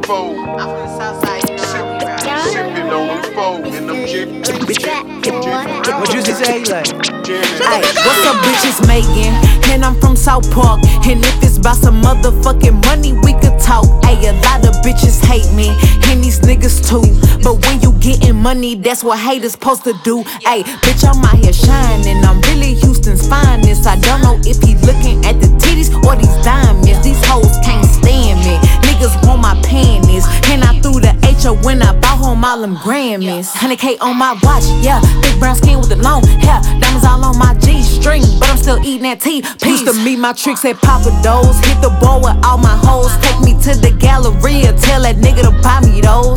fold. I'm from the south side, you know how we ride. Sipping on the fold and I'm What you say, like? Ay, what's up, bitches, Megan? And I'm from South Park. And if it's about some motherfucking money, we could talk. Ay, a lot of bitches hate me, and these niggas too. But when you getting money, that's what haters supposed to do. Ay, bitch, I'm out here shining. I'm really Houston's finest. I don't know if he looking at the titties or these diamonds. These hoes can't stand me. Niggas want my panties. And I threw the H-O when I bought home all them Grammys. 100K on my watch, yeah. Big brown skin with the long hair. Diamonds all on my G-string, but I'm still eating that tea. Used to meet my tricks at Papa Do's. Hit the ball with all my hoes. Take me to the Galleria. Tell that nigga to buy me those.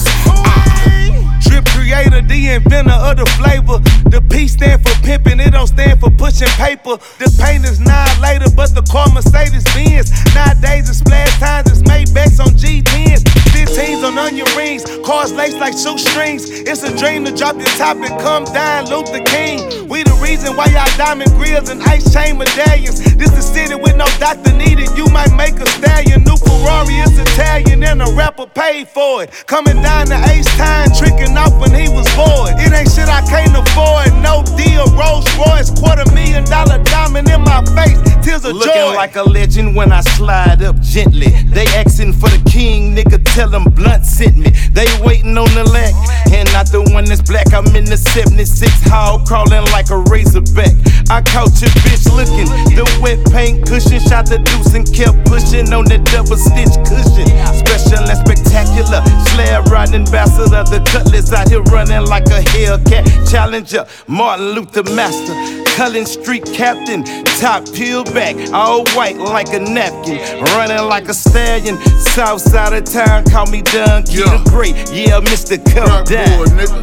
Drip creator, the inventor of the flavor. The P stand for pimping, it don't stand for pushing paper. The paint is 9 later, but the car Mercedes Benz. Nowadays it's splash times, it's Maybachs on G10s. 15s on onion rings, cars laced like shoestrings. It's a dream to drop your top and come down, Luther King. We the reason why y'all diamond grills and ice chain medallions. This the city with no doctor needed, you might make a stallion. New Ferrari is Italian and a rapper paid for it. Coming down the H-Time, tricking off when he was bored. It ain't shit I can't afford, no deal, Rolls Royce. $250,000 diamond in my face, tears of joy. Looking like a legend when I slide up gently. They asking for the king, nigga, tell them Blunt sent me. They waiting on the leg, and not the one that's black. I'm in the 76 hall, crawling like a razorback. I caught your bitch looking, the wet paint cushion. Shot the deuce and kept pushing on that double stitch cushion. Special and spectacular, slab riding ambassador. The cutlass out here running like a Hellcat Challenger. Martin Luther Master, Cullen Street Captain. Top peeled back, all white like a napkin. Running like a stallion, south side of town. Call me Donkey the Great, yeah, Mr. Come Down.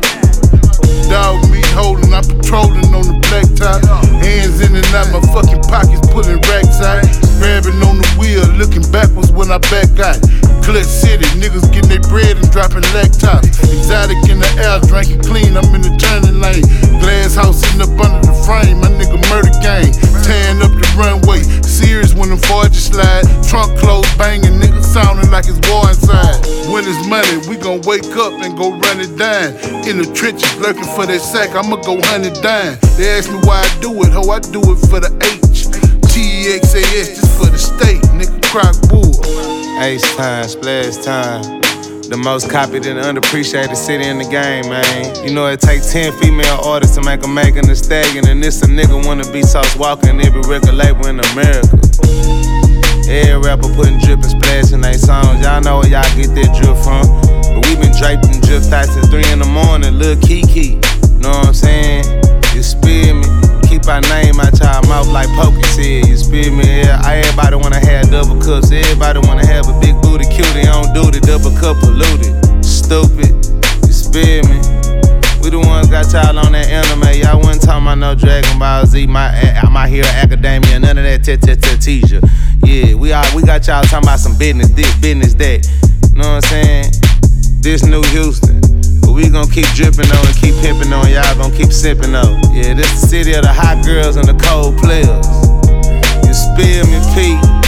Dog meat holding, I'm patrolling on the black top. Hands in and out, my fucking pockets pulling racks out. Grabbing on the wheel, looking backwards when I back out. Clutch City, niggas getting their bread and dropping laptops. Exotic in the air, drinking clean, I'm in the turning lane. Glass house sitting up under the frame, my nigga murder gang. Tearing up the runway, serious when them forges slide. Trunk closed, banging, niggas sounding like it's war inside. When it's money, we gon' wake up and go run it down. In the trenches, lurking for that sack, I'ma go hunt it down. They ask me why I do it, ho, I do it for the H. TEXAS, just for the state, nigga, Crock Bull. Ace time, splash time. The most copied and underappreciated city in the game, man. You know it take 10 female artists to make a Megan Thee Stallion. And this a nigga wanna be Sauce Walker in every record label in America. Every rapper putting drip and splash in their songs. Y'all know where y'all get that drip from. But we been draped in drip thoughts till 3 in the morning, Lil Kiki. Know what I'm saying? You spit me. Keep our name out y'all mouth like Pokey said. You spit me, yeah. Everybody wanna have double cups. Everybody wanna have a big booty cutie. Don't do the double cup polluted. Stupid, you spit me. We the ones got y'all on that anime. Y'all wasn't talking about no Dragon Ball Z. My Hero Academia, none of that teacher. Yeah, we got y'all talking about some business this, business that. You know what I'm saying? This New Houston. We gon' keep drippin' on and keep pimpin' on, y'all gon' keep sippin' on. Yeah, this the city of the hot girls and the cold players. You spill me, Pete.